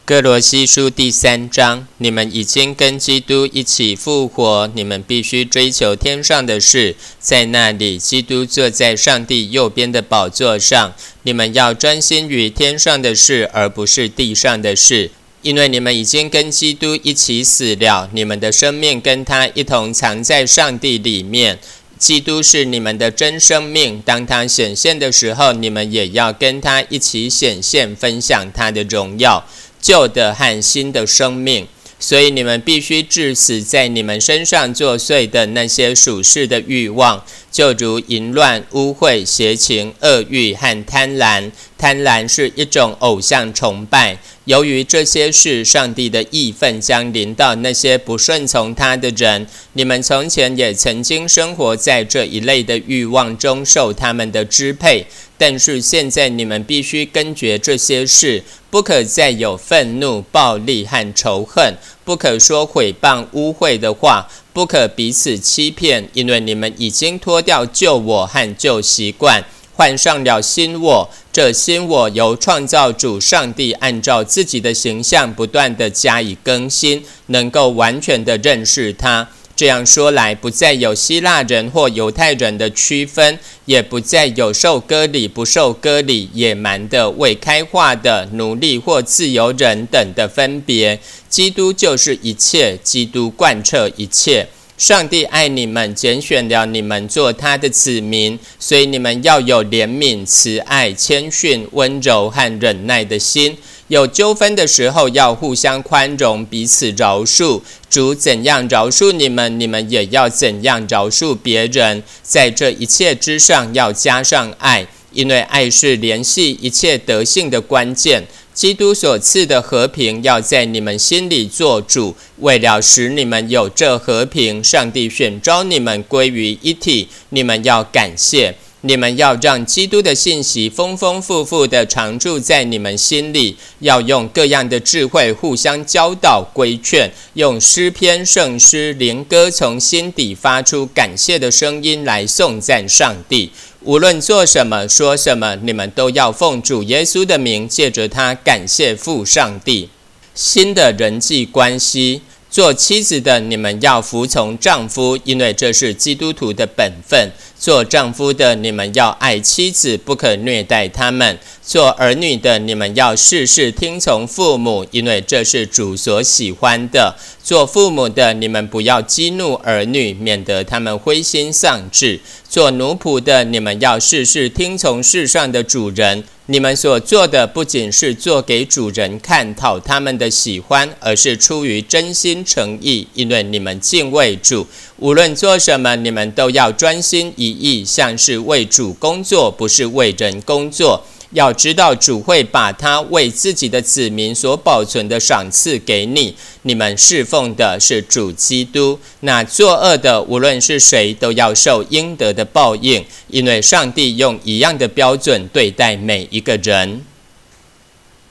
哥罗西书第3章，你们已经跟基督一起复活，你们必须追求天上的事，在那里基督坐在上帝右边的宝座上。你们要专心于天上的事，而不是地上的事。因为你们已经跟基督一起死了，你们的生命跟他一同藏在上帝里面。基督是你们的真生命，当他显现的时候，你们也要跟他一起显现，分享他的荣耀，旧的和新的生命。所以你们必须治死在你们身上作祟的那些属世的欲望，就如淫乱、污秽、邪情、恶欲和贪婪。贪婪是一种偶像崇拜。由于这些事，上帝的义愤将临到那些不顺从他的人。你们从前也曾经生活在这一类的欲望中，受他们的支配。但是现在你们必须根绝这些事，不可再有愤怒、暴力和仇恨，不可说毁谤、污秽的话，不可彼此欺骗，因为你们已经脱掉旧我和旧习惯，换上了新我。这新我由创造主上帝按照自己的形象不断地加以更新，能够完全地认识他。这样说来，不再有希腊人或犹太人的区分，也不再有受割礼不受割礼、野蛮的、未开化的、奴隶或自由人等的分别。基督就是一切，基督贯彻一切。上帝爱你们，拣选了你们做他的子民，所以你们要有怜悯、慈爱、谦逊、温柔和忍耐的心。有纠纷的时候，要互相宽容，彼此饶恕。主怎样饶恕你们，你们也要怎样饶恕别人。在这一切之上，要加上爱，因为爱是联系一切德性的关键。基督所赐的和平要在你们心里做主，为了使你们有这和平，上帝选召你们归于一体。你们要感谢，你们要让基督的信息丰丰富富地常住在你们心里，要用各样的智慧互相教导规劝，用诗篇、圣诗、灵歌从心底发出感谢的声音来颂赞上帝。无论做什么说什么，你们都要奉主耶稣的名，借着他感谢父上帝。新的人际关系，做妻子的你们要服从丈夫，因为这是基督徒的本分。做丈夫的你们要爱妻子，不可虐待他们。做儿女的你们要事事听从父母，因为这是主所喜欢的。做父母的你们不要激怒儿女，免得他们灰心丧志。做奴仆的你们要事事听从世上的主人。你们所做的不仅是做给主人看，讨他们的喜欢，而是出于真心诚意，因为你们敬畏主。无论做什么，你们都要专心一意，像是为主工作，不是为人工作。要知道主会把他为自己的子民所保存的赏赐给你。你们侍奉的是主基督。那作恶的无论是谁，都要受应得的报应，因为上帝用一样的标准对待每一个人。